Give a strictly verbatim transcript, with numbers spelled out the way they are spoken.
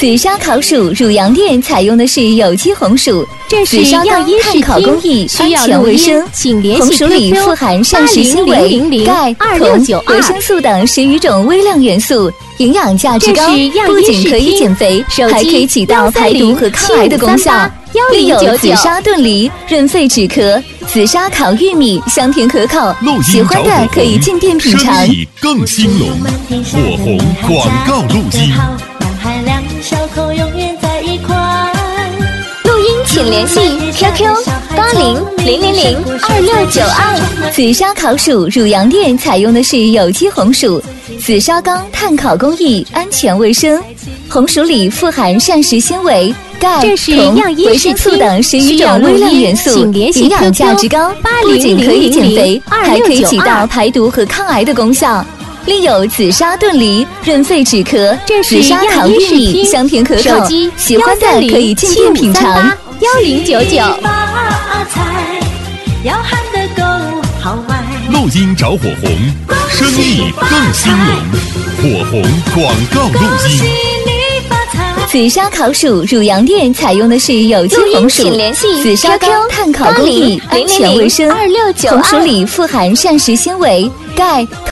紫砂烤薯乳羊店采用的是有机红薯， 这是紫砂缸样音碳烤工艺，安全卫生。红薯里富含膳食纤维、钙、铜、维生素等十余种微量元素，营养价值高，不仅可以减肥，还可以起到排毒和抗癌的功效。另有紫砂炖梨，润肺止咳；紫砂烤玉米，香甜可口。喜欢的可以进店品尝。 生意更兴隆，火红广告录音。 录音请联系 Q Q 八零零零零二六九二。紫砂烤薯乳羊店采用的是有机红薯，紫砂缸碳烤工艺，安全卫生。红薯里富含膳食纤维、钙、铜、维生素等十余种微量元素，营养价值高，不仅可以减肥，还可以起到排毒和抗癌的功效。另有紫砂炖梨，润肺止咳；紫砂烤玉米，香甜可口。喜欢的可以进店品尝。 幺零九九。 录音找火红，生意更兴隆，火红广告录音。 紫砂烤薯乳羊店采用的是有机红薯，紫砂缸碳烤工艺，安全卫生。红薯里富含膳食纤维、钙。